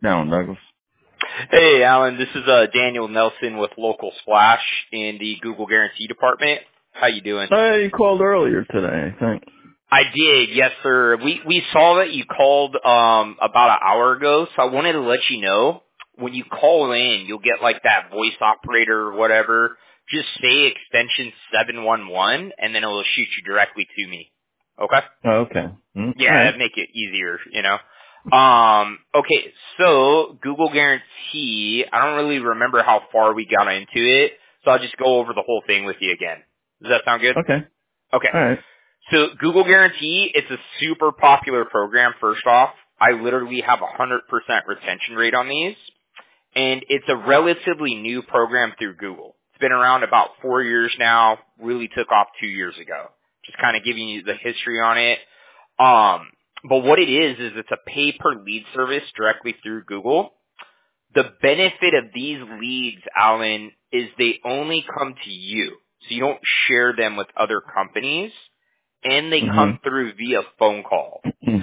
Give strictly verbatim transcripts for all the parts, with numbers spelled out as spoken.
Down, Douglas. Hey, Alan. This is uh, Daniel Nelson with Local Splash in the Google Guarantee Department. How you doing? Hey, you called earlier today, I think. I did, yes, sir. We we saw that you called um about an hour ago, so I wanted to let you know when you call in, you'll get like that voice operator or whatever. Just say extension seven one one, and then it will shoot you directly to me. Okay? Oh, okay. Mm, Yeah, all right. that'd make it easier, you know. Um, okay, so Google Guarantee, I don't really remember how far we got into it, so I'll just go over the whole thing with you again. Does that sound good? Okay. Okay. All right. So Google Guarantee, it's a super popular program, first off. I literally have a one hundred percent retention rate on these, and it's a relatively new program through Google. It's been around about four years now, really took off two years ago. Just kind of giving you the history on it. Um, but what it is, is it's a pay-per-lead service directly through Google. The benefit of these leads, Alan, is they only come to you. So you don't share them with other companies, and they come Mm-hmm. through via phone call.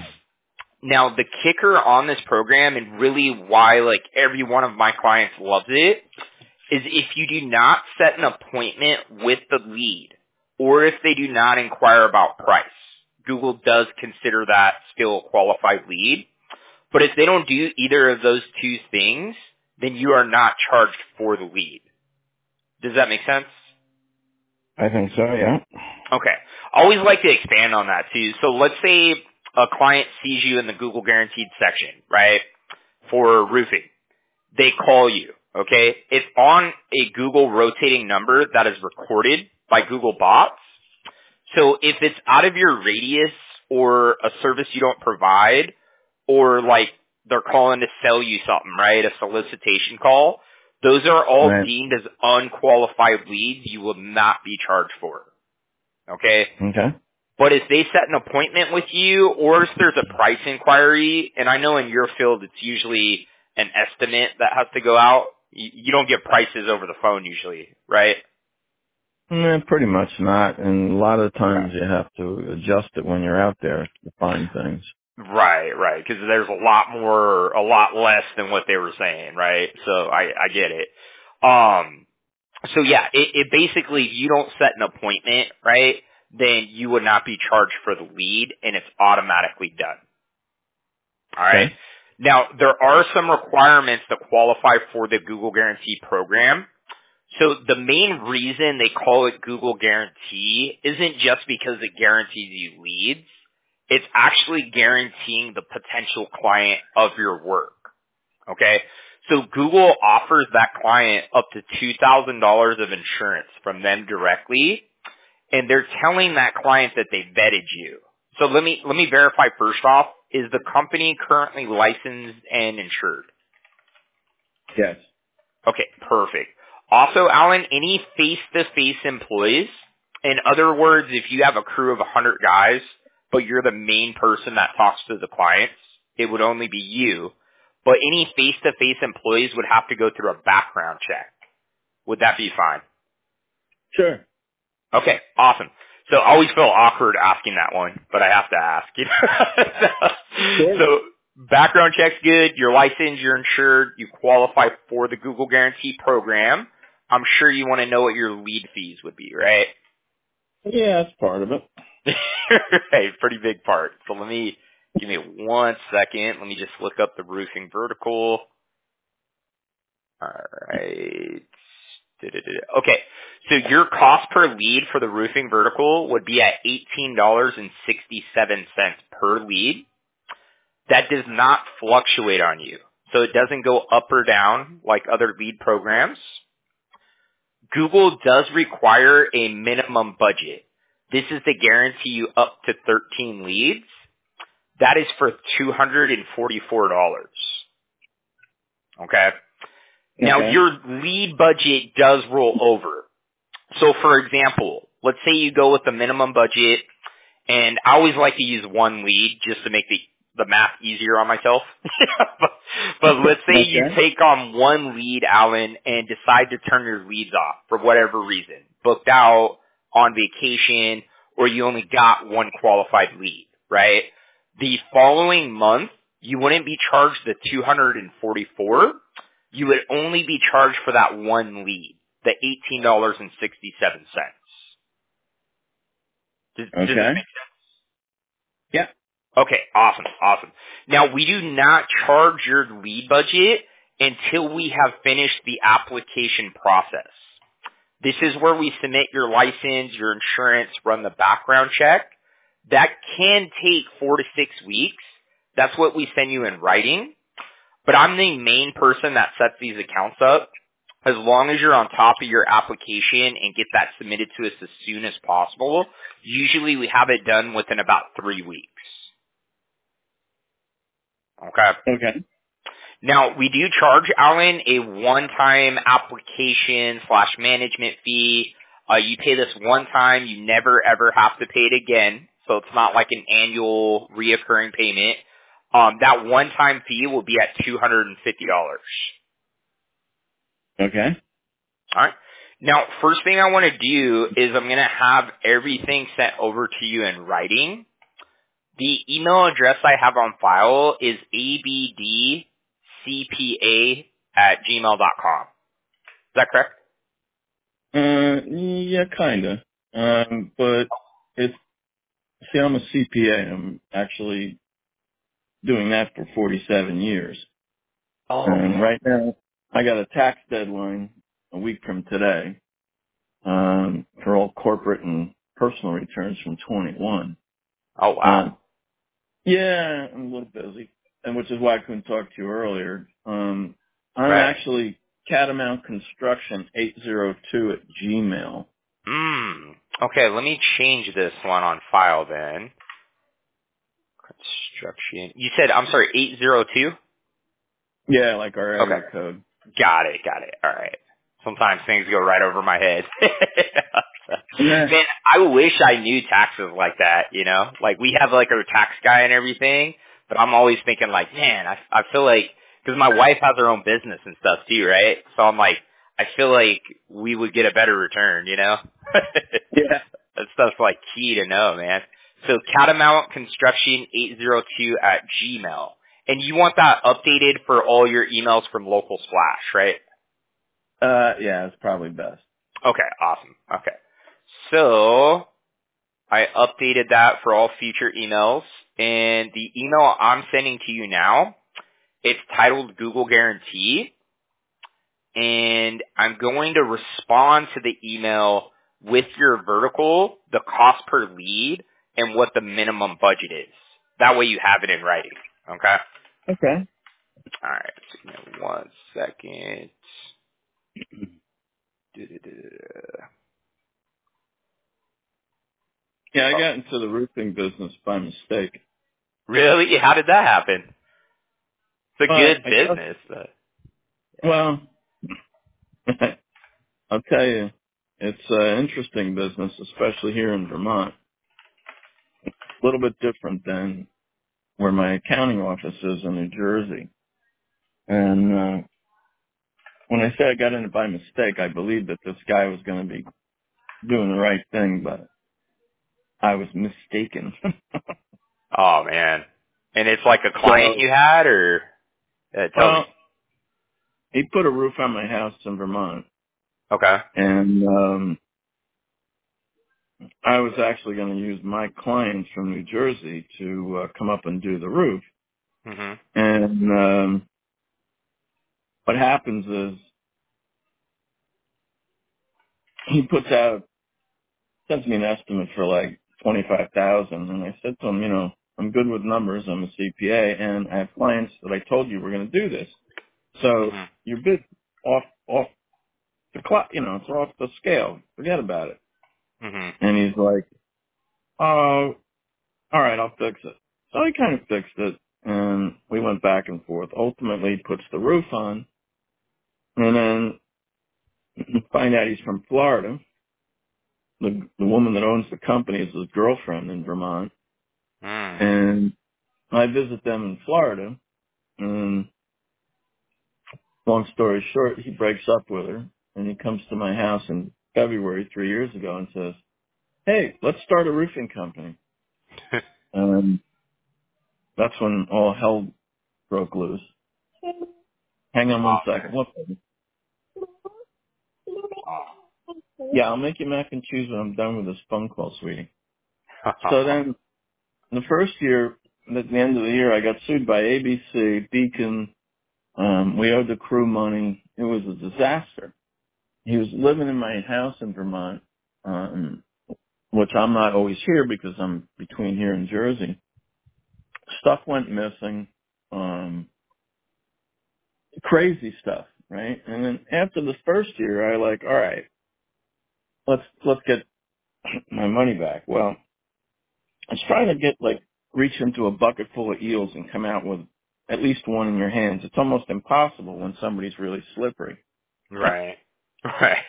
Now, the kicker on this program, and really why like every one of my clients loves it, is if you do not set an appointment with the lead, or if they do not inquire about price. Google does consider that still a qualified lead. But if they don't do either of those two things, then you are not charged for the lead. Does that make sense? I think so, yeah. Okay. I always like to expand on that too. So let's say a client sees you in the Google Guaranteed section, right, for roofing. They call you, okay? It's on a Google rotating number that is recorded by Google bots. So if it's out of your radius or a service you don't provide, or like they're calling to sell you something, right, a solicitation call, those are all Right. deemed as unqualified leads you will not be charged for. Okay? Okay. But if they set an appointment with you, or if there's a price inquiry, and I know in your field it's usually an estimate that has to go out, you, you don't get prices over the phone usually, right? Mm, pretty much not. And a lot of times Right. you have to adjust it when you're out there to find things. Right, right, because there's a lot more, a lot less than what they were saying, right? So I, I get it. Um, so yeah, it, it basically, if you don't set an appointment, right, then you would not be charged for the lead, and it's automatically done. All right. Okay. Now, there are some requirements to qualify for the Google Guarantee program. So the main reason they call it Google Guarantee isn't just because it guarantees you leads. It's actually guaranteeing the potential client of your work. Okay? So Google offers that client up to two thousand dollars of insurance from them directly, and they're telling that client that they vetted you. So let me, let me verify first off, is the company currently licensed and insured? Yes. Okay, perfect. Also, Alan, any face-to-face employees, in other words, if you have a crew of one hundred guys, but you're the main person that talks to the clients, it would only be you. But any face-to-face employees would have to go through a background check. Would that be fine? Sure. Okay, awesome. So I always feel awkward asking that one, but I have to ask. You know? Sure. So background check's good. You're licensed. You're insured. You qualify for the Google Guarantee program. I'm sure you want to know what your lead fees would be, right? Yeah, that's part of it. Right, pretty big part. So let me give me one second. Let me just look up the roofing vertical. All right. Da-da-da-da. Okay, so your cost per lead for the roofing vertical would be at eighteen dollars and sixty-seven cents per lead. That does not fluctuate on you, so it doesn't go up or down like other lead programs. Google does require a minimum budget. This is to guarantee you up to thirteen leads. That is for two hundred forty-four dollars. Okay? Now, Okay. your lead budget does roll over. So, for example, let's say you go with the minimum budget, and I always like to use one lead just to make the, the math easier on myself. but, but let's say you Okay. take on one lead, Alan, and decide to turn your leads off for whatever reason. Booked out, on vacation, or you only got one qualified lead, right? The following month, you wouldn't be charged the two hundred forty-four. You would only be charged for that one lead, the eighteen dollars and sixty-seven cents. Does, does this Okay. make sense? Yeah. Okay, awesome, awesome. Now, we do not charge your lead budget until we have finished the application process. This is where we submit your license, your insurance, run the background check. That can take four to six weeks. That's what we send you in writing. But I'm the main person that sets these accounts up. As long as you're on top of your application and get that submitted to us as soon as possible, usually we have it done within about three weeks. Okay. Okay. Now, we do charge, Alan, a one-time application slash management fee. Uh, you pay this one time. You never, ever have to pay it again. So it's not like an annual reoccurring payment. Um, that one-time fee will be at two hundred fifty dollars. Okay. All right. Now, first thing I want to do is I'm going to have everything sent over to you in writing. The email address I have on file is abdcpa at gmail dot com. Is that correct? Uh, yeah, kinda. Um, but it's, see, I'm a C P A. I'm actually doing that for forty-seven years. Oh, And man. right now, I got a tax deadline a week from today, um, for all corporate and personal returns from twenty-one. Oh, wow. Um, yeah, I'm a little busy, and which is why I couldn't talk to you earlier. Um, I'm Right. actually Catamount Construction eight zero two at Gmail. Mm. Okay, let me change this one on file then. Construction. You said, I'm sorry, eight zero two? Yeah, like our Okay. area code. Got it, got it. All right. Sometimes things go right over my head. Yeah. Man, I wish I knew taxes like that, you know? Like, we have, like, our tax guy and everything, but I'm always thinking, like, man, I, I feel like, because my wife has her own business and stuff, too, right? So I'm like, I feel like we would get a better return, you know? Yeah. That stuff's, like, key to know, man. So, Catamount Construction eight zero two at Gmail. And you want that updated for all your emails from Local Splash, right? Uh, yeah, it's probably best. Okay, awesome. Okay. So, I updated that for all future emails. And the email I'm sending to you now, it's titled Google Guarantee. And I'm going to respond to the email with your vertical, the cost per lead, and what the minimum budget is. That way you have it in writing. Okay? Okay. Alright, so give me one second. Du-du-du-du-du. Yeah, I Oh, got into the roofing business by mistake. really? How did that happen? It's a But good I guess, business. But, yeah. well, I'll tell you, it's an interesting business, especially here in Vermont. A little bit different than where my accounting office is in New Jersey. And uh, when I say I got in it by mistake, I believed that this guy was going to be doing the right thing, but I was mistaken. Oh man. And it's like a client So, you had, or uh, tell me. well, he put a roof on my house in Vermont, Okay. and um, I was actually going to use my clients from New Jersey to uh, come up and do the roof. Mhm. And um, what happens is he puts out, sends me an estimate for like twenty-five thousand, and I said to him, you know, I'm good with numbers. I'm a C P A, and I have clients that I told you we're going to do this. So Mhm. your bid off off the clock, you know, it's off the scale. Forget about it. Mhm. And he's like, oh, all right, I'll fix it. So he kind of fixed it, and we went back and forth. Ultimately, he puts the roof on, and then find out he's from Florida. The, the woman that owns the company is his girlfriend in Vermont, Mm. and I visit them in Florida, and long story short, he breaks up with her, and he comes to my house in February three years ago and says, hey, let's start a roofing company. And that's when all hell broke loose. Hang on Oh one second. What? Yeah, I'll make you mac and cheese when I'm done with this phone call, sweetie. man. So then, the first year, at the end of the year, I got sued by A B C, Beacon. Um, we owed the crew money. It was a disaster. He was living in my house in Vermont, um, which I'm not always here because I'm between here and Jersey. Stuff went missing. Um, crazy stuff, right? And then after the first year, I like, all right, let's let's get my money back. Well, I was trying to get like reach into a bucket full of eels and come out with at least one in your hands. It's almost impossible when somebody's really slippery. Right. Right.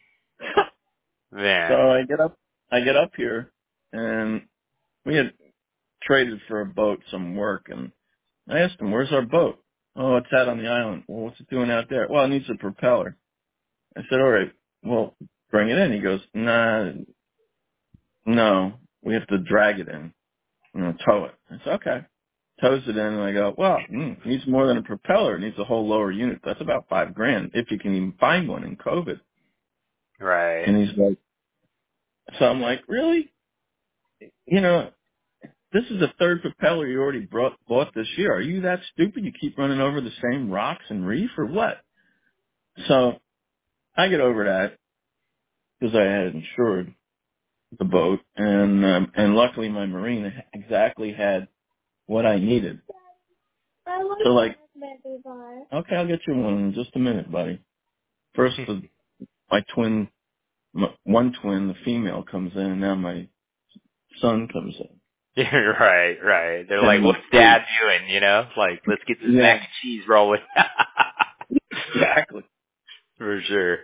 So Man. I get up, I get up here, and we had traded for a boat, some work, and I asked him, "Where's our boat?" "Oh, it's out on the island." "Well, what's it doing out there?" "Well, it needs a propeller." I said, "All right, well, bring it in." He goes, "Nah, no, we have to drag it in, you know, tow it." I said, "Okay." Tows it in, and I go, "Well, mm, it needs more than a propeller. It needs a whole lower unit. That's about five grand, if you can even find one in COVID." Right. And he's like, so I'm like, "Really? You know, this is the third propeller you already brought, bought this year. Are you that stupid? You keep running over the same rocks and reef or what?" So I get over that because I had insured the boat, and um, and luckily my marine exactly had what I needed. So like, okay, I'll get you one in just a minute, buddy. First, the, my twin, my, one twin, the female, comes in, and now my son comes in. right, right. They're like, And what's dad doing, you know? Like, let's get this mac yeah, and cheese rolling. exactly. For sure.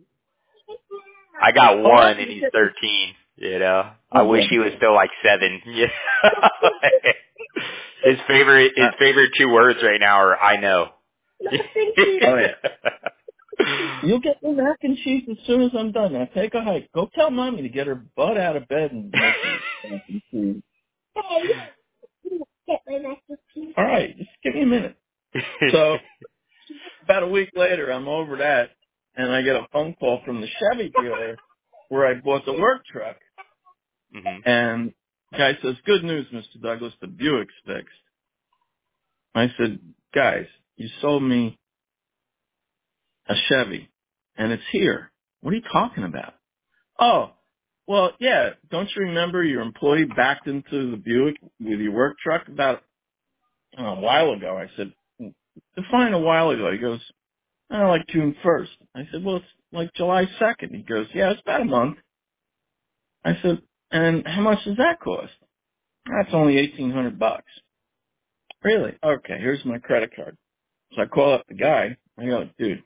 I got Oh, one let and me he's get this. thirteen, you know? I Oh, wish bless he was you. still like seven. You know? his favorite, Uh, his favorite two words right now are, I know. oh yeah. You'll get me mac and cheese as soon as I'm done. Now take a hike. Go tell mommy to get her butt out of bed and make you mac and cheese. Get my mac and cheese. All right, just give me a minute. So about a week later, I'm over that, and I get a phone call from the Chevy dealer where I bought the work truck, hmm and the guy says, "Good news, Mister Douglas, the Buick's fixed." I said, "Guys, you sold me a Chevy, and it's here. What are you talking about?" "Oh, well, yeah. Don't you remember your employee backed into the Buick with your work truck about uh, a while ago?" I said, "Define a while ago." He goes, "Oh, like June first." I said, "Well, it's like July second." He goes, "Yeah, it's about a month." I said, "And how much does that cost?" "That's only eighteen hundred bucks." "Really? Okay, here's my credit card." So I call up the guy. I go, "Dude,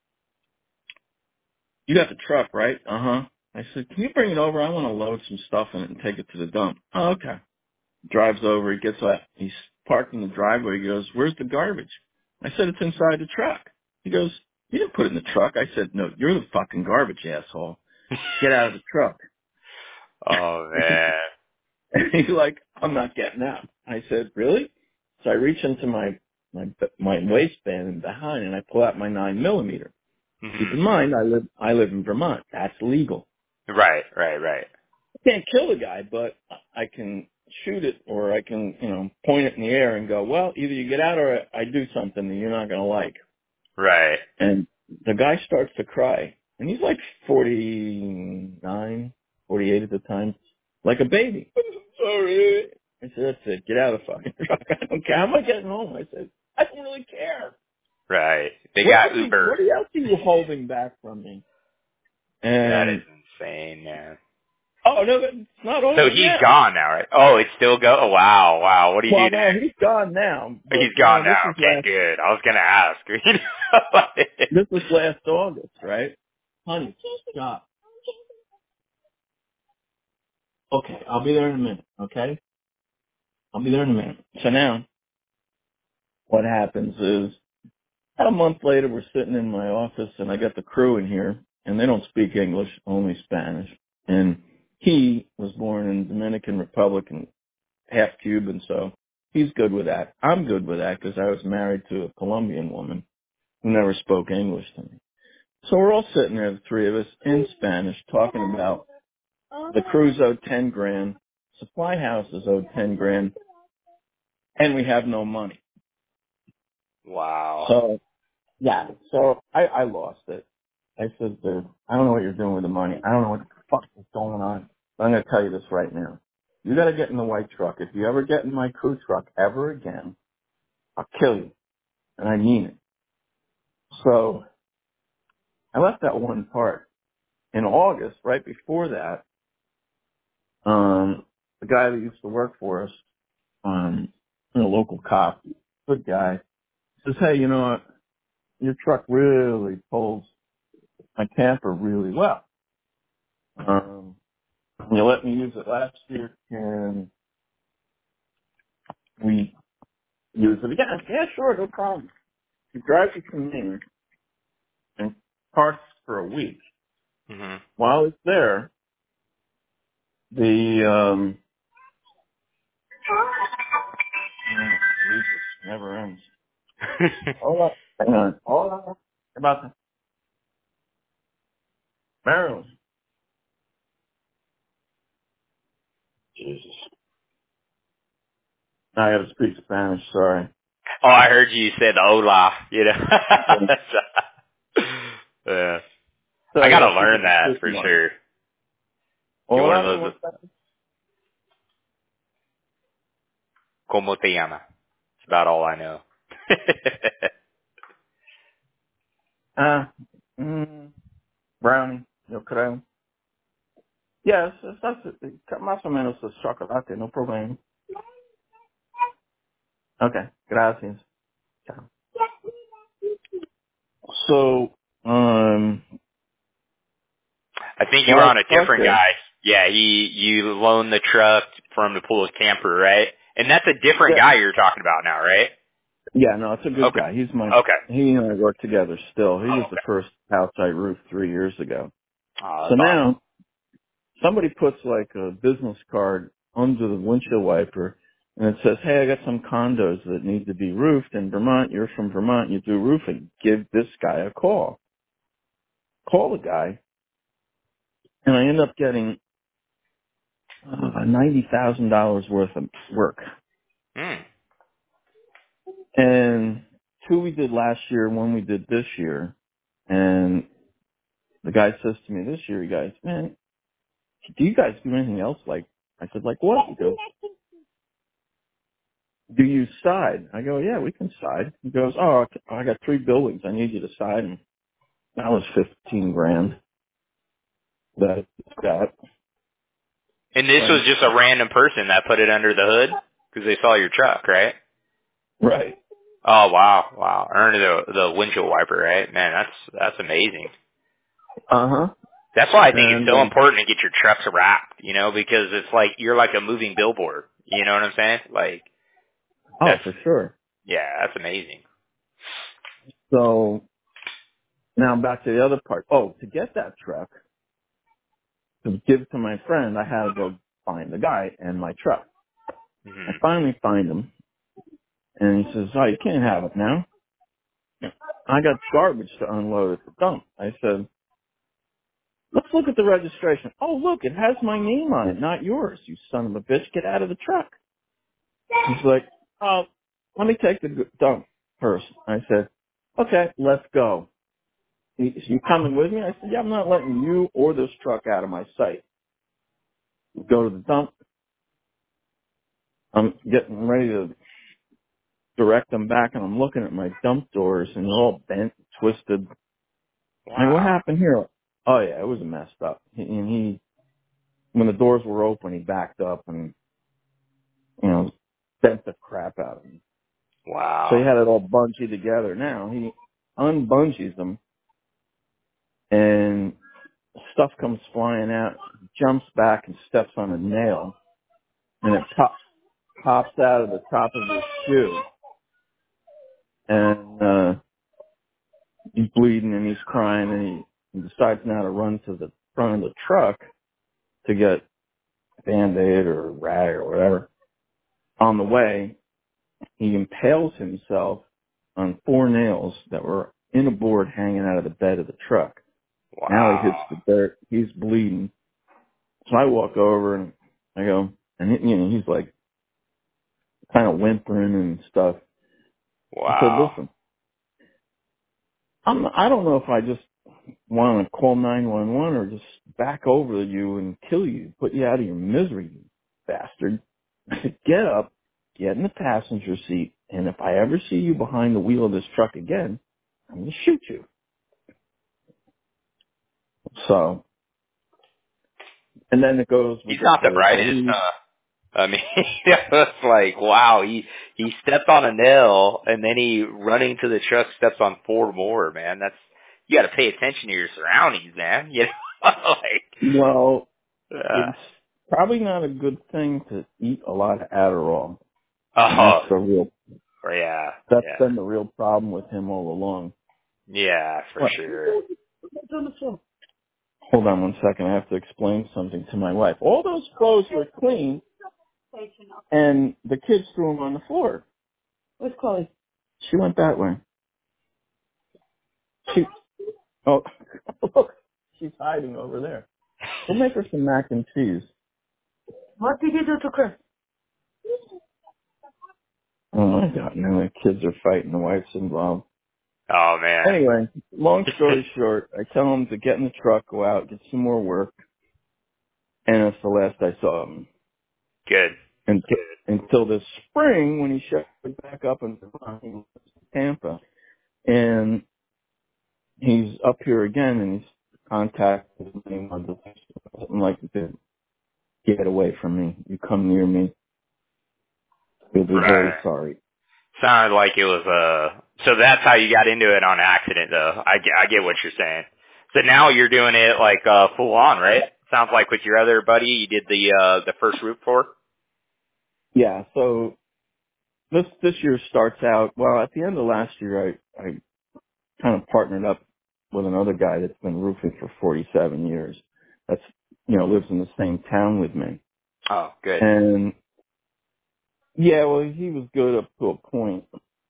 you got the truck, right?" "Uh-huh." I said, "Can you bring it over? I want to load some stuff in it and take it to the dump." "Oh, okay." Drives over. He gets out. He's parked in the driveway. He goes, "Where's the garbage?" I said, "It's inside the truck." He goes, "You didn't put it in the truck." I said, "No, you're the fucking garbage, asshole. Get out of the truck." Oh man. And he's like, "I'm not getting out." I said, "Really?" So I reach into my my my waistband and behind, and I pull out my nine millimeter. Keep hmm in mind, I live I live in Vermont. That's legal. Right, right, right. I can't kill the guy, but I can shoot it, or I can, you know, point it in the air and go, "Well, either you get out or I do something that you're not going to like." Right. And the guy starts to cry, and he's like forty-nine, forty-eight at the time, like a baby. "Sorry." I said, "That's it. Get out of the fucking truck. I don't care. How am I getting home?" I said, "I don't really care. Right. They What got else are you, Uber. what else are you holding back from me?" That is And, insane, man. oh, no, it's not So over he's yet. gone now, right? Oh, it's still go. Oh, wow, wow. What do you Well, do no, next? he's gone now, but He's no, gone this now. was Okay, last, good. I was gonna ask. this was last August, right? Honey, stop. Okay, I'll be there in a minute, okay? I'll be there in a minute. So now, what happens is, about a month later, we're sitting in my office, and I got the crew in here, and they don't speak English, only Spanish. And he was born in Dominican Republic and half Cuban, so He's good with that. I'm good with that because I was married to a Colombian woman who never spoke English to me. So we're all sitting there, the three of us, in Spanish, talking about the crews owed ten grand, supply houses owed ten grand, and we have no money. Wow. So, yeah, so I, I lost it. I said, dude, I don't know what you're doing with the money. I don't know what the fuck is going on. But I'm going to tell you this right now. You got to get in the white truck. If you ever get in my crew truck ever again, I'll kill you. And I mean it. So I left that one part. In August, right before that, um, the guy that used to work for us, um, a local cop, good guy, says, hey, you know what? Your truck really pulls my camper really well. Um, you let me use it last year, and we use it again. Yeah, sure, no problem. He drives it to me and parks for a week. Mhm. While it's there, the um, oh, Jesus, never ends. Hold on, hang on, hold on. About the Maryland. Jesus, I got to speak Spanish. Sorry. Oh, I heard you said hola. You know. Okay. Yeah. So I I got gotta to speak learn at the that for supermarket. sure. Get one of Hola, ¿cómo those. estás? Como te llama? It's about all I know. Ah, mm, brownie, yo creo. Yes, that's más o menos es chocolate, no problema. Okay, gracias. Ciao. So, um, I think you were while on it's a parked different there, guy. Yeah, he you loaned the truck for him to pull his camper, right? And that's a different yeah, guy you're talking about now, right? yeah, no, it's a good Okay. guy. He's my, Okay. he and I work together still. He Oh, was the okay. first outside roof three years ago. Oh, So that's awesome. now, somebody puts like a business card under the windshield wiper, and it says, hey, I got some condos that need to be roofed in Vermont. You're from Vermont. You do roofing. Give this guy a call. Call the guy, and I end up getting uh, ninety thousand dollars worth of work. Hmm. And two we did last year, one we did this year. And the guy says to me this year, he goes, man, do you guys do anything else? Like, I said, like what? He goes, do you side? I go, yeah, we can side. He goes, oh, I got three buildings. I need you to side. And that was fifteen grand. That, that. And this was Right. just a random person that put it under the hood because they saw your truck, right? Right. Oh wow, wow. Under the the windshield wiper, right? Man, that's that's amazing. Uh-huh. That's why I think it's And, so uh, important to get your trucks wrapped, you know, because it's like you're like a moving billboard. You know what I'm saying? Like oh, that's for sure. yeah, that's amazing. So now back to the other part. Oh, to get that truck, to give to my friend, I had to go find the guy and my truck. I Mhm. finally find him, and he says, oh, you can't have it now. I got garbage to unload at the dump. I said, let's look at the registration. Oh, look, it has my name on it, not yours, you son of a bitch. Get out of the truck. He's like, oh, let me take the g- dump first. I said, okay, let's go. He, you coming with me? I said, yeah, I'm not letting you or this truck out of my sight. We go to the dump. I'm getting ready to direct them back, and I'm looking at my dump doors, and they're all bent, twisted. I mean, what Wow. happened here? Oh, yeah, it was messed up. He- And he, when the doors were open, he backed up and, you know, bent the crap out of me. So he Wow. had it all bungee together. Now he unbungees them, and stuff comes flying out, jumps back and steps on a nail, and it pop, pops out of the top of his shoe. And, uh, he's bleeding and he's crying, and he, he decides now to run to the front of the truck to get a Band-Aid or a rag or whatever. On the way, he impales himself on four nails that were in a board hanging out of the bed of the truck. Now he hits Wow. the dirt. He's bleeding. So I walk over and I go, and he, you know, he's like kind of whimpering and stuff. I said, Wow. listen, I'm, I don't know if I just want to call nine one one or just back over you and kill you, put you out of your misery, you bastard. I said, get up, get in the passenger seat, and if I ever see you behind the wheel of this truck again, I'm going to shoot you. So, and then it goes He's not the ridiculous. So brightest. he, Uh, I mean, it's like, wow, he he stepped on a nail and then he running to the truck steps on four more. Man, that's you got to pay attention to your surroundings, man. You know, like, well, uh, it's probably not a good thing to eat a lot of Adderall. And that's oh, the real, yeah, that's yeah, been the real problem with him all along. yeah, for What? sure. Hold on one second. I have to explain something to my wife. All those clothes were clean, and the kids threw them on the floor. Where's Chloe? She went that way. She, oh, look, she's hiding over there. We'll make her some mac and cheese. What did you do to Chris? Oh my God, now the kids are fighting. The wife's involved. Oh man, Anyway, long story short, I tell him to get in the truck, go out, get some more work, and that's the last I saw of him. good. Until, until this spring when he showed back up in Tampa. And he's up here again and he's contacted me on the something like to get away from me. You come near me, you'll be very Right. sorry. Sounded like it was uh so that's how you got into it on accident though. I get, I get what you're saying. So now you're doing it like uh full on, right? Sounds like with your other buddy you did the uh the first root for. Yeah, so this this year starts out well at the end of last year I, I kind of partnered up with another guy that's been roofing for forty seven years. That's you know, lives in the same town with me. Oh, good. And yeah, well he was good up to a point.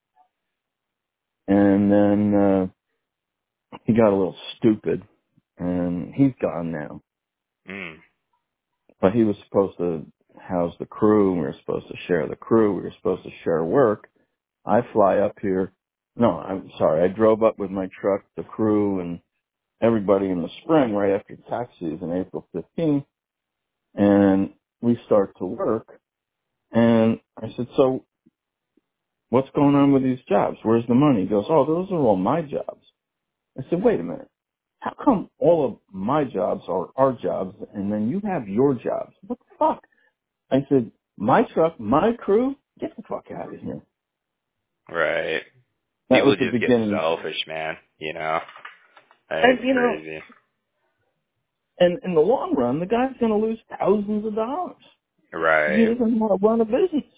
And then uh he got a little stupid and he's gone now. Mm. But he was supposed to house the crew. We were supposed to share the crew. We were supposed to share work. I fly up here. No, I'm sorry. I drove up with my truck, the crew, and everybody in the spring right after tax season, April fifteenth. And we start to work. And I said, so what's going on with these jobs? Where's the money? He goes, oh, those are all my jobs. I said, wait a minute. How come all of my jobs are our jobs and then you have your jobs? What the fuck? I said, my truck, my crew, get the fuck out of here. Right. That People was the just get beginning. selfish, man. You know, And, it's you know, crazy. and in the long run, the guy's going to lose thousands of dollars. He Right. doesn't want to run a business.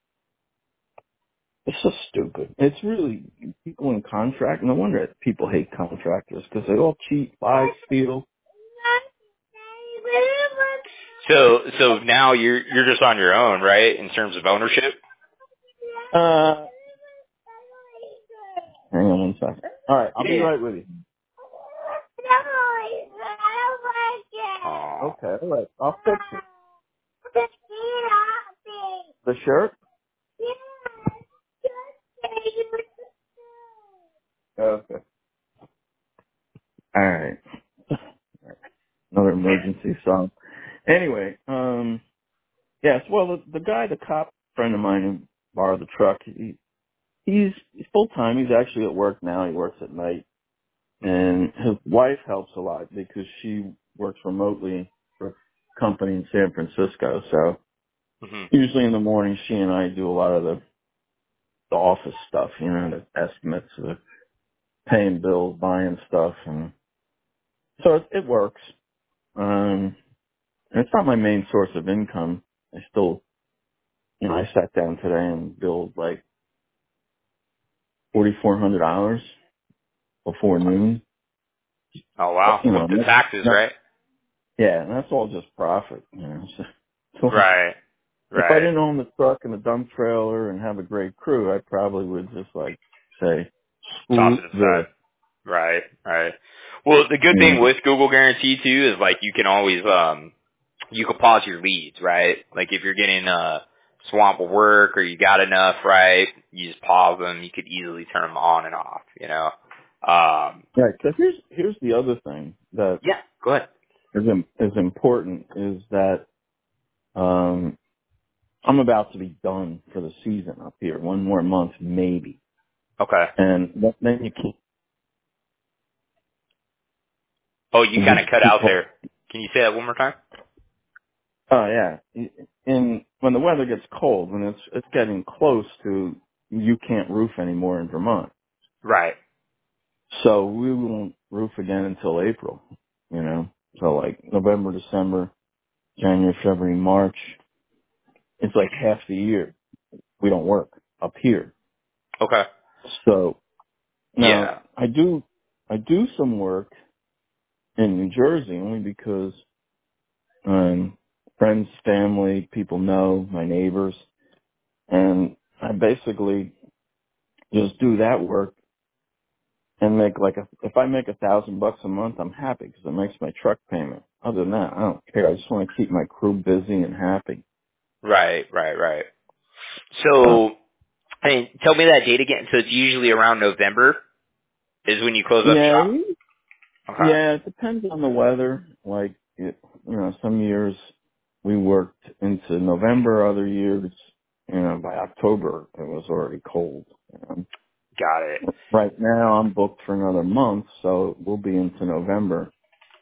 It's so stupid. It's really, people in contract, no wonder that people hate contractors because they all cheat, lie, steal. So so now you're you're just on your own, right? In terms of ownership. Uh, hang on one second. All right, I'll be Yeah. right with you. Oh. Okay, all right. I'll fix it. The shirt? Okay. All right. Another emergency song. Anyway, um, yes, well, the, the guy, the cop friend of mine who borrowed the truck, he, he's, he's full-time. He's actually at work now. He works at night. Mhm. And his wife helps a lot because she works remotely for a company in San Francisco. So Mhm. usually in the morning, she and I do a lot of the, the office stuff, you know, the estimates, the paying bills, buying stuff. And so it, it works. Um, and it's not my main source of income. I still, you know, I sat down today and billed like forty-four hundred dollars before noon. Oh wow. You With know, the not, taxes, not, right? yeah, and that's all just profit. You know, so, so Right. If I Right. didn't own the truck and the dump trailer and have a great crew, I probably would just like say, Toss screw it aside. this. Right, right. Well, the good thing And with Google Guarantee too is like you can always um you can pause your leads, right? Like if you're getting a swamp of work or you got enough, right? You just pause them. You could easily turn them on and off, you know. Um, right, so here's here's the other thing that yeah, go ahead. is im- is important is that um, I'm about to be done for the season up here. One more month, maybe, Okay. and th- then you keep Oh, you you kind of just cut keep. out there. Can you say that one more time? Oh yeah, and when the weather gets cold, when it's it's getting close to you can't roof anymore in Vermont, Right. so we won't roof again until April. You know, so like November, December, January, February, March. It's like half the year we don't work up here. Okay. So now Yeah. I do I do some work in New Jersey only because um friends, family, people know, my neighbors, and I basically just do that work and make like a if I make a thousand bucks a month, I'm happy because it makes my truck payment. Other than that, I don't care. I just want to keep my crew busy and happy. Right, right, right. So So, I mean, tell me that date again. So it's usually around November is when you close up yeah, shop? we- Okay. yeah, it depends on the weather. Like it, you know, some years we worked into November, other years, you know, by October it was already cold. You know? Got it. Right now I'm booked for another month, so we'll be into November.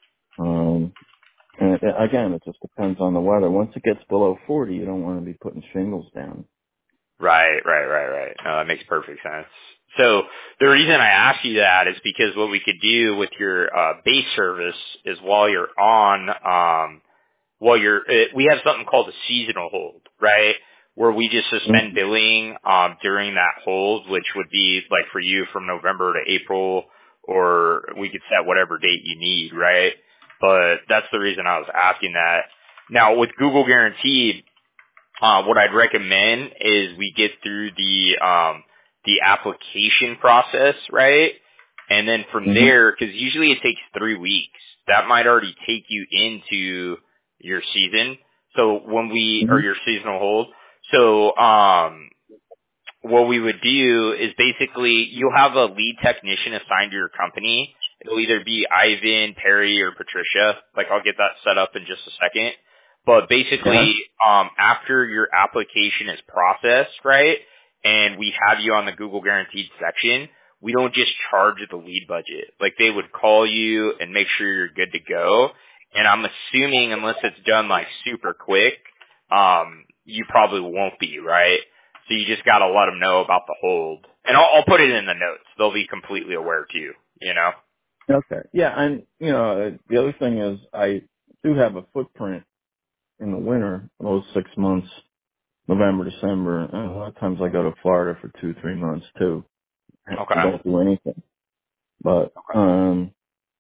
Um, and it, again, it just depends on the weather. Once it gets below forty, you don't want to be putting shingles down. Right, right, right, right. No, that makes perfect sense. So the reason I asked you that is because what we could do with your uh, base service is while you're on, um, while you're, uh, we have something called a seasonal hold, right? Where we just suspend Mm-hmm. billing um, during that hold, which would be like for you from November to April, or we could set whatever date you need, right? But that's the reason I was asking that. Now with Google Guaranteed, uh, what I'd recommend is we get through the um, the application process, right? And then from Mm-hmm. there, because usually it takes three weeks, that might already take you into your season. So when we or Mm-hmm. your seasonal hold. So um, what we would do is basically you'll have a lead technician assigned to your company. It'll either be Ivan, Perry, or Patricia. Like I'll get that set up in just a second. But Yeah. basically, um, after your application is processed, right, and we have you on the Google Guaranteed section, we don't just charge the lead budget. Like they would call you and make sure you're good to go. And I'm assuming unless it's done like super quick, um, you probably won't be, right? So you just gotta let them know about the hold. And I'll, I'll put it in the notes. They'll be completely aware too, you know? Okay. Yeah, and you know, uh, the other thing is I do have a footprint in the winter, those six months, November, December. And a lot of times I go to Florida for two, three months too. I Okay. don't do anything. But Okay. um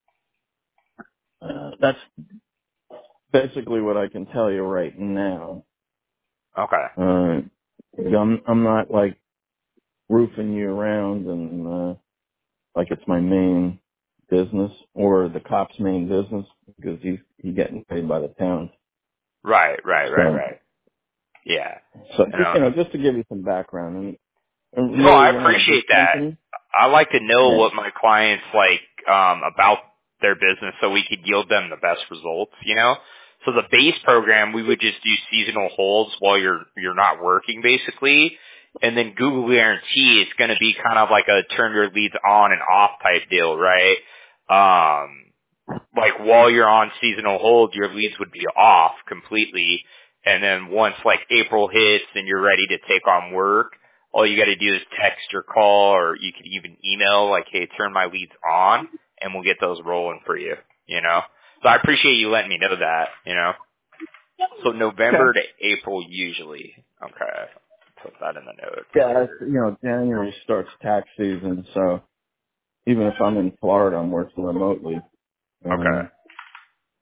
uh, that's basically what I can tell you right now. Okay. Uh, I'm I'm not like roofing you around and uh, like it's my main business or the cop's main business because he's he getting paid by the town. Right, right, right, So right. Yeah. so You just know, you know just to give you some background and, and no, really I we're not a big appreciate that. company. I like to know Yeah. what my clients like um, about their business so we could yield them the best results, you know? So the base program, we would just do seasonal holds while you're you're not working, basically. And then Google Guarantee, it's going to be kind of like a turn your leads on and off type deal, right? Um, like while you're on seasonal hold, your leads would be off completely. And then once like April hits and you're ready to take on work, all you got to do is text or call, or you could even email like, hey, turn my leads on, and we'll get those rolling for you, you know? So I appreciate you letting me know that, you know? So November Okay. to April usually. Okay. Put that in the notes Yeah, it's, here. you know, January starts tax season, so even if I'm in Florida, I'm working remotely. Okay. Um,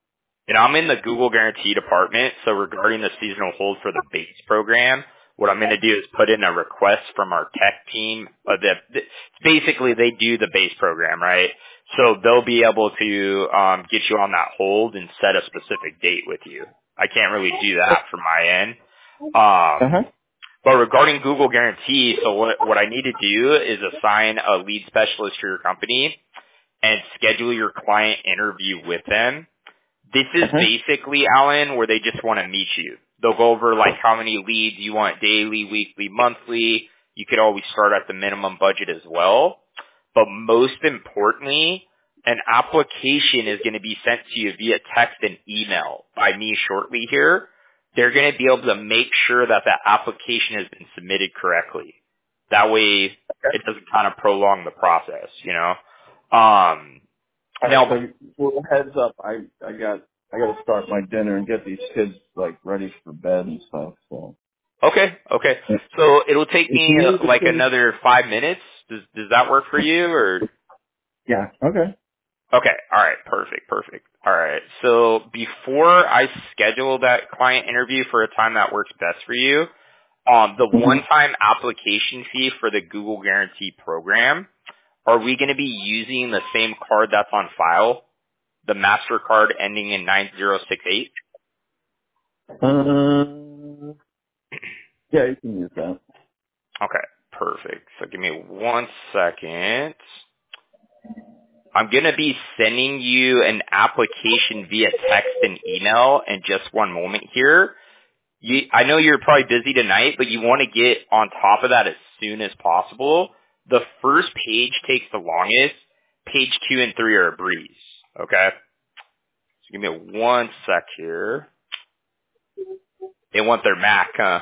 And I'm in the Google Guarantee department, so regarding the seasonal hold for the base program, what I'm going to do is put in a request from our tech team. Uh, that basically they do the base program, right? So they'll be able to um, get you on that hold and set a specific date with you. I can't really do that from my end. Um, Uh-huh. but regarding Google Guarantee, so what, what I need to do is assign a lead specialist for your company and schedule your client interview with them. This is Uh-huh. basically, Alan, where they just want to meet you. They'll go over like how many leads you want daily, weekly, monthly. You could always start at the minimum budget as well. But most importantly, an application is going to be sent to you via text and email by me shortly here. They're going to be able to make sure that that application has been submitted correctly. That way it doesn't kind of prolong the process, you know. Um, All right, now, so well, heads up, I I got I got to start my dinner and get these kids like ready for bed and stuff. So okay, okay. So it'll take if me you need uh, to like say, another five minutes. Does does that work for you or? yeah, okay. Okay. All right. Perfect. Perfect. All right. So before I schedule that client interview for a time that works best for you, um, the Mhm. one-time application fee for the Google Guarantee program, are we going to be using the same card that's on file, the MasterCard ending in nine zero six eight? Uh, yeah, you can use that. Okay. Perfect. So give me one second. I'm going to be sending you an application via text and email in just one moment here. You, I know you're probably busy tonight, but you want to get on top of that as soon as possible. The first page takes the longest. Page two and three are a breeze. Okay? So give me one sec here. They want their Mac, huh?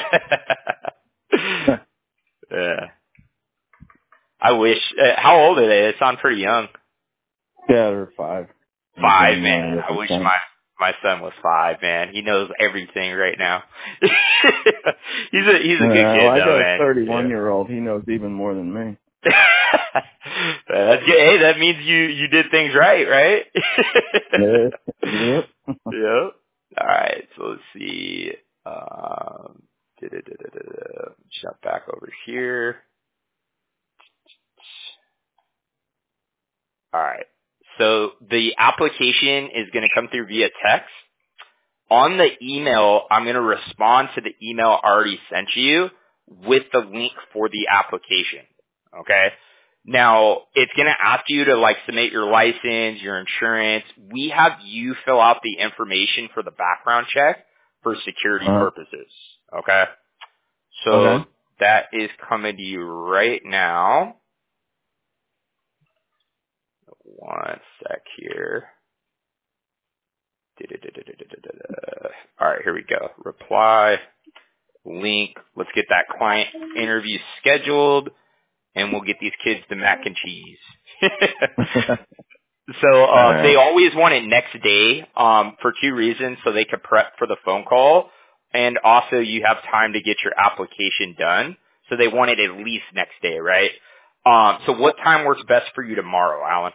Yeah. I wish. Uh, how old are they? They sound pretty young. Yeah, they're five. I'm Five, getting man. one with I the wish son. my my son was five, man. He knows everything right now. he's a he's a good Uh, well, kid I though, got a man. thirty-one Yeah. year old. He knows even more than me. That's good. Hey, that means you you did things right, right? Yeah. Yep. Yep. All right. So let's see. Um, da-da-da-da-da-da. Jump back over here. All right. So the application is going to come through via text. On the email, I'm going to respond to the email I already sent you with the link for the application. Okay? Now, it's going to ask you to like submit your license, your insurance. We have you fill out the information for the background check for security Uh, purposes. Okay? So okay. that is coming to you right now. One sec here. Da-da-da-da-da-da-da. All right, here we go. Reply. Link. Let's get that client interview scheduled, and we'll get these kids the mac and cheese. so All uh, they right. always want it next day um, for two reasons: so they can prep for the phone call, and also you have time to get your application done. So they want it at least next day, right? Um, so what time works best for you tomorrow, Alan?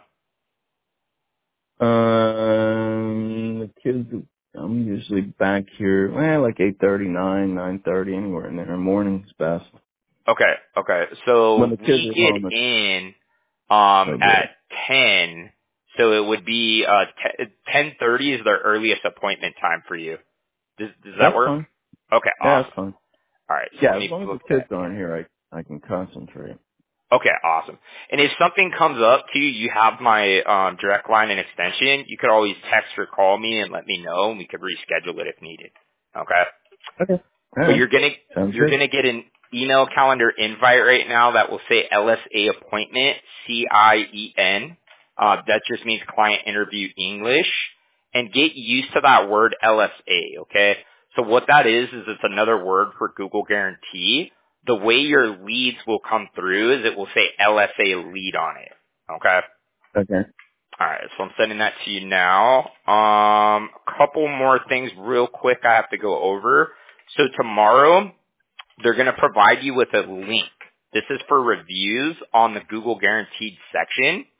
Um, the kids, I'm usually back here, well, like eight thirty, nine, nine thirty, anywhere in there. Morning's best. Okay, okay. So When the kids we are home, get it's in um so at good. ten, so it would be uh ten thirty is their earliest appointment time for you. Does does that That's work? fine. Okay, Yeah, that's awesome. fine. All right, so let Yeah, as me long as the book kids that aren't in. here, I I can concentrate. Okay, awesome. And if something comes up to you, you have my um direct line and extension. You could always text or call me and let me know, and we could reschedule it if needed. Okay. Okay. All But right. you're gonna Sounds you're good. gonna get an email calendar invite right now that will say L S A appointment, C I E N. Uh, that just means client interview English. And get used to that word L S A, okay? So what that is, is it's another word for Google Guarantee. The way your leads will come through is it will say L S A lead on it, okay? Okay. Alright, so I'm sending that to you now. Um, a couple more things real quick I have to go over. So tomorrow, they're going to provide you with a link. This is for reviews on the Google Guaranteed section.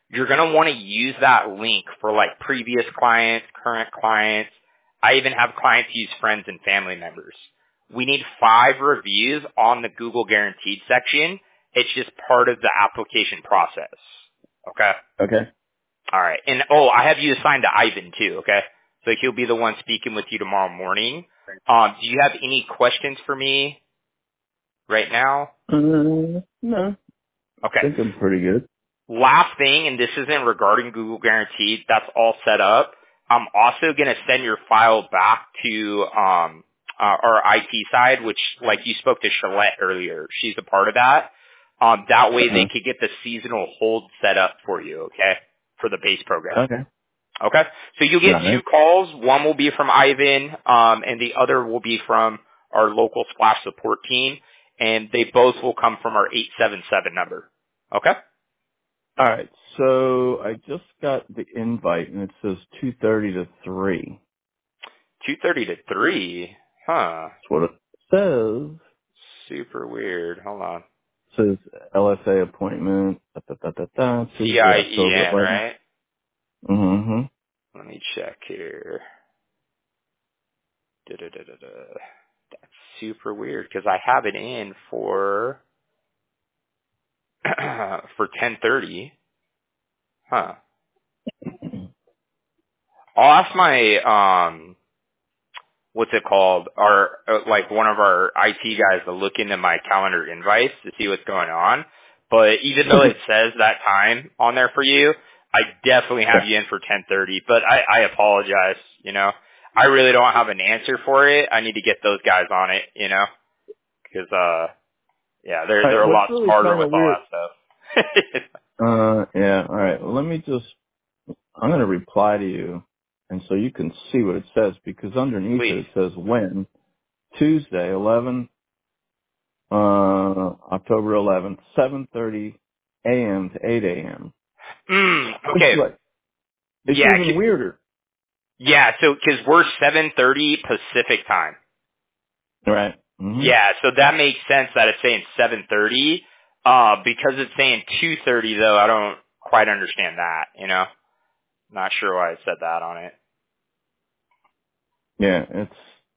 You're going to want to use that link for like previous clients, current clients. I even have clients use friends and family members. We need five reviews on the Google Guaranteed section. It's just part of the application process. Okay? Okay. All right. And, oh, I have you assigned to Ivan too, okay? So he'll be the one speaking with you tomorrow morning. Um, do you have any questions for me right now? Uh, no, I Okay. think I'm pretty good. Last thing, and this isn't regarding Google Guaranteed, that's all set up. I'm also going to send your file back to um, uh, our I T side, which, like you spoke to Charlotte earlier, she's a part of that. Um, that way they Uh, could get the seasonal hold set up for you, okay, for the base program. okay. Okay? So you'll get Got two it. calls. One will be from Ivan, um, and the other will be from our local Splash support team, and they both will come from our eight seven seven number. Okay? All right. So I just got the invite, and it says two thirty to three. two thirty to three. Huh. That's what it says. Super weird. Hold on. It says L S A appointment. Da, da, da, da, da, Tuesday, October C I E N, eleventh. right? Mm-hmm. Let me check here. Da-da-da-da-da. That's super weird because I have it in for for ten thirty. Huh. I'll ask my um what's it called? Our uh, like one of our I T guys to look into my calendar invites to see what's going on. But even though it says that time on there for you, I definitely have Yeah. you in for ten thirty. But I, I apologize. You know, I really don't have an answer for it. I need to get those guys on it. You know, because uh, yeah, they're All right. they're a What's lot really smarter kind with of all weird. that stuff. Uh, yeah. All right. Well, let me just. I'm going to reply to you, and so you can see what it says because underneath it Please. it says when Tuesday, eleven, uh, October eleventh, seven thirty a.m. to eight a.m. Mm, It's okay. like it's Yeah. even c- weirder. Yeah. So because we're seven thirty Pacific time. Right. Mm-hmm. Yeah, so that makes sense that it's saying seven thirty. Uh, because it's saying two thirty though, I don't quite understand that, you know? Not sure why it said that on it. Yeah. It's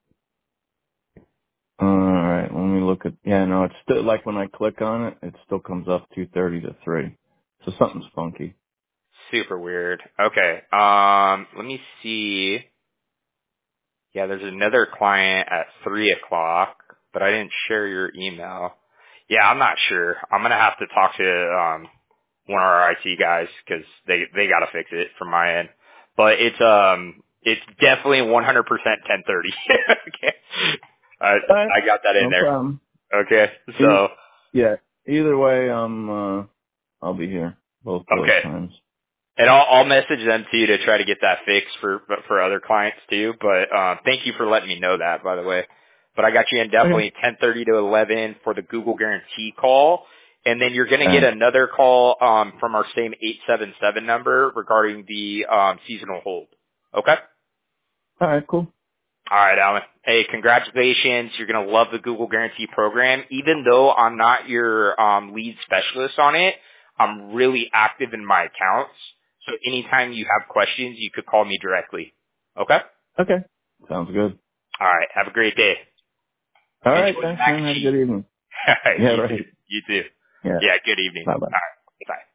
all right. Let me look at. Yeah. No. It's still like when I click on it, it still comes up two thirty to three. So something's funky. Super weird. Okay, um, let me see. Yeah, there's another client at three o'clock, but I didn't share your email. Yeah, I'm not sure. I'm gonna have to talk to, um, one of our I T guys because they, they gotta fix it from my end. But it's, um, it's definitely one hundred percent ten thirty. Okay. I, All right. I got that in No there. problem. Okay. E- So, yeah. Either way, I'm. Uh, I'll be here both those okay. times. And I'll, I'll message them to you to try to get that fixed for for other clients too. But uh, thank you for letting me know that, by the way. But I got you in Okay. definitely ten thirty to eleven for the Google Guarantee call, and then you're going to All get right. another call um, from our same eight seven seven number regarding the um, seasonal hold. Okay. All right. Cool. All right, Alan. Hey, congratulations. You're going to love the Google Guarantee program. Even though I'm not your um, lead specialist on it, I'm really active in my accounts. So anytime you have questions, you could call me directly. Okay? Okay. Sounds good. All right. Have a great day. All right. Enjoy the Thanks, mac man. and Have a cheese. good evening. All right. Yeah. You too. Right. You too. Yeah. Yeah, good evening. Bye bye. All right. Bye.